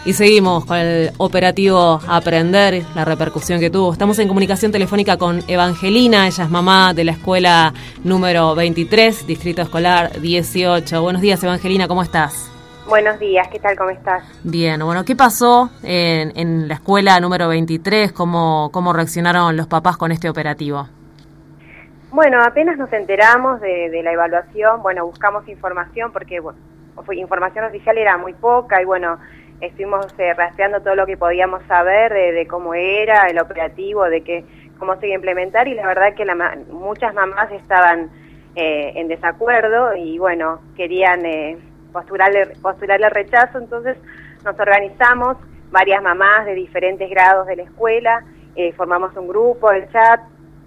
Y seguimos con el operativo Aprender, la repercusión que tuvo. Estamos en comunicación telefónica con Evangelina, ella es mamá de la escuela número 23, Distrito Escolar 18. Buenos días, Evangelina, ¿cómo estás? Buenos días, ¿qué tal? ¿Cómo estás? Bien, bueno, ¿qué pasó en la escuela número 23? ¿Cómo reaccionaron los papás con este operativo? Bueno, apenas nos enteramos de la evaluación, bueno, buscamos información porque información oficial era muy poca y bueno, estuvimos rastreando todo lo que podíamos saber de cómo era el operativo, cómo se iba a implementar y la verdad que muchas mamás estaban en desacuerdo y bueno, querían postularle rechazo, entonces nos organizamos, varias mamás de diferentes grados de la escuela, formamos un grupo, el chat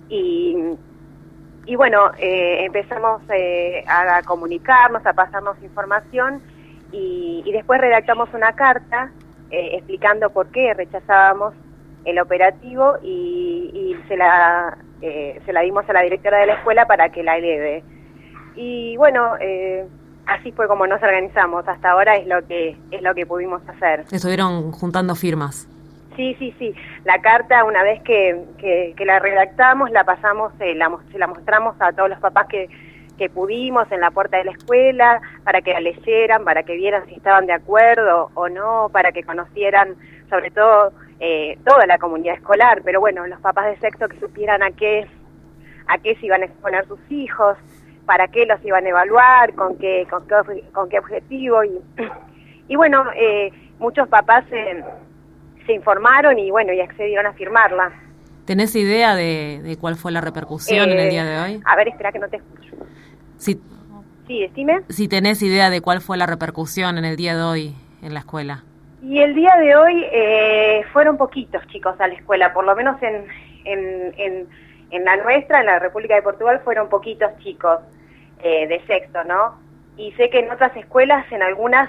y bueno, empezamos a comunicarnos, a pasarnos información y después redactamos una carta explicando por qué rechazábamos el operativo y se la dimos a la directora de la escuela para que la eleve. Y bueno, así fue como nos organizamos. Hasta ahora es lo que pudimos hacer. Estuvieron juntando firmas. Sí. La carta, una vez que la redactamos, la pasamos, se la mostramos a todos los papás que pudimos en la puerta de la escuela, para que la leyeran, para que vieran si estaban de acuerdo o no, para que conocieran, sobre todo, toda la comunidad escolar, pero bueno, los papás de sexto que supieran a qué se iban a exponer sus hijos, para qué los iban a evaluar, con qué objetivo, y bueno, muchos papás se informaron y bueno, y accedieron a firmarla. ¿Tenés idea de cuál fue la repercusión en el día de hoy? A ver, espera que no te escucho. Sí, decime. Si tenés idea de cuál fue la repercusión en el día de hoy en la escuela. Y el día de hoy fueron poquitos chicos a la escuela, por lo menos en la nuestra, en la República de Portugal, fueron poquitos chicos de sexto, ¿no? Y sé que en otras escuelas, en algunas,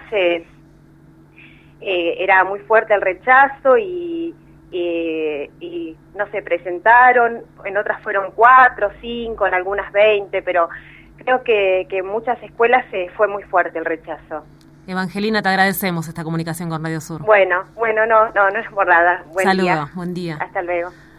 era muy fuerte el rechazo y no se presentaron, en otras fueron 4, 5, en algunas 20, pero creo que en muchas escuelas fue muy fuerte el rechazo. Evangelina, te agradecemos esta comunicación con Radio Sur. Bueno, no es por nada. Buen Saludos, día. buen día. Hasta luego.